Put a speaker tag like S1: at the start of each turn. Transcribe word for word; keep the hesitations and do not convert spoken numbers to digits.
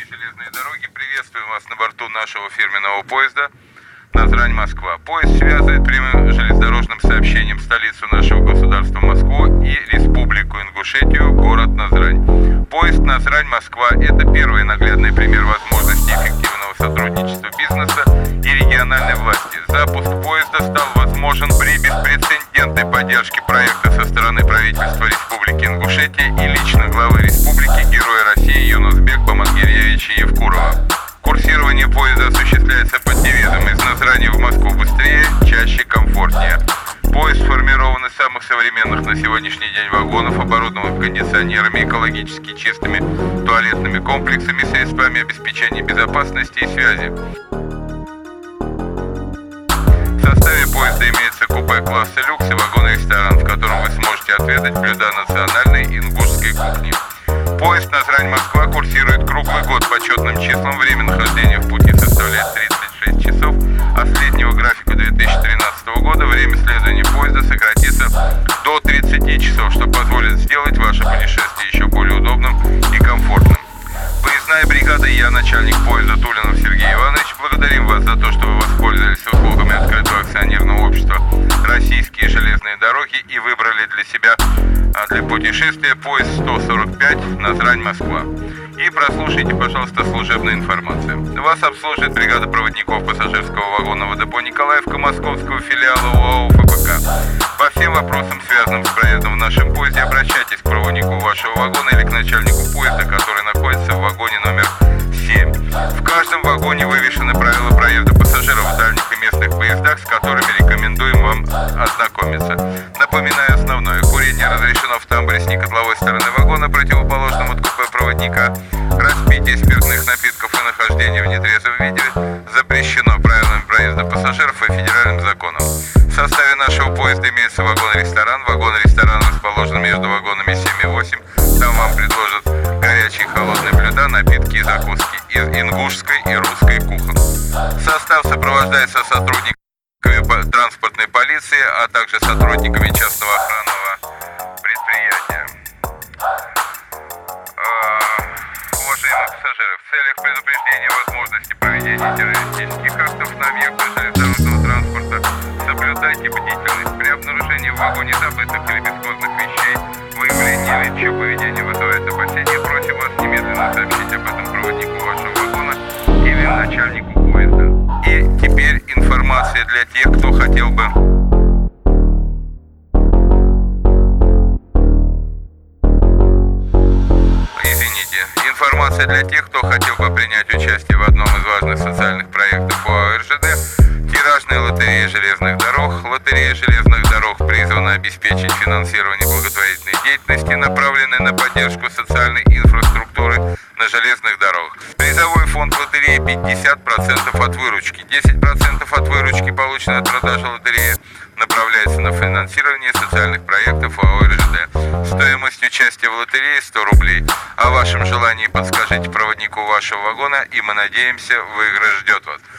S1: железные дороги, приветствуем вас на борту нашего фирменного поезда Назрань-Москва. Поезд связывает прямым железнодорожным сообщением столицу нашего государства Москву и Республику Ингушетию, город Назрань. Поезд Назрань-Москва – это первый наглядный пример возможности эффективного сотрудничества бизнеса и региональной власти. Запуск поезда стал возможен при беспрецедентной поддержке проекта со стороны правительства Республики Ингушетия и лично главы республики, героя России Юнусбека Бамангельевича Евкурова. Курсирование поезда осуществляется под девизом «Из Назрани в Москву быстрее, чаще, комфортнее». Поезд сформирован из самых современных на сегодняшний день вагонов, оборудован кондиционерами, экологически чистыми туалетными комплексами, средствами обеспечения безопасности и связи. В составе поезда имеется купе класса люкс и вагон-ресторан, в котором вы сможете отведать блюда национальной ингушской кухни. Поезд Назрань-Москва курсирует круглый год по четным числам. Время нахождения в пути составляет тридцать шесть часов, а с летнего графика две тысячи тринадцатого года время следования поезда сократится до тридцати часов, что позволит сделать ваше путешествие еще более удобным и комфортным. Поездная бригада и я, начальник поезда Тулинов Сергей Иванович, благодарим вас за то, что вы воспользовались услугами открытого акционерного общества «Российские железные дороги» и выбрали для себя для путешествия поезд сто сорок пять Назрань-Москва. И прослушайте, пожалуйста, служебную информацию. Вас обслужит бригада проводников пассажирского вагонного депо Николаевка московского филиала ОАО ФПК. По всем вопросам, связанным с проездом в нашем поезде, обращайтесь к проводнику вашего вагона или к начальнику поезда, который находится в вагоне номер семь. В каждом вагоне вывешены правила проезда пассажиров в дальних и местных поездах, с которыми рекомендуем вам ознакомиться. Напоминаю основное. Курение разрешено в тамбуре с некотловой стороны вагона, противоположном от купе проводника. Распитие спиртных напитков и нахождение в нетрезвом виде запрещено правилами проезда пассажиров и федеральным законом. В составе нашего поезда имеется вагон-ресторан. Вагон-ресторан расположен между вагонами семь и восемь. Там вам предложат горячие и холодные блюда, напитки и закуски из ингушской и русской кухни. Состав сопровождается сотрудниками транспортной полиции, а также сотрудниками частного охранного предприятия. Уважаемые пассажиры, в целях предупреждения возможности проведения террористических актов на объектах железнодорожного транспорта соблюдайте бдительность. При обнаружении в вагоне забытых или бесхозных вещей, выявление или чье поведение вызывает опасения, просим вас немедленно сообщить об этом проводнику вашего вагона или начальнику поезда. И теперь информация для тех, кто хотел бы Извините. Информация для тех, кто хотел бы принять участие в одном из важных социальных проектов ОАО РЖД. Тиражная лотерея железных дорог. Лотерея железных дорог призвана обеспечить финансирование благотворительной деятельности, направленной на поддержку социальной инфраструктуры на железных дорогах. Призовой фонд лотереи пятьдесят процентов от выручки. десять процентов от выручки, полученной от продажи лотереи, направляется на финансирование социальных проектов ОАО РЖД. Стоимость участия в лотерее сто рублей. О вашем желании подскажите проводнику вашего вагона, и мы надеемся, выигрыш ждет вас.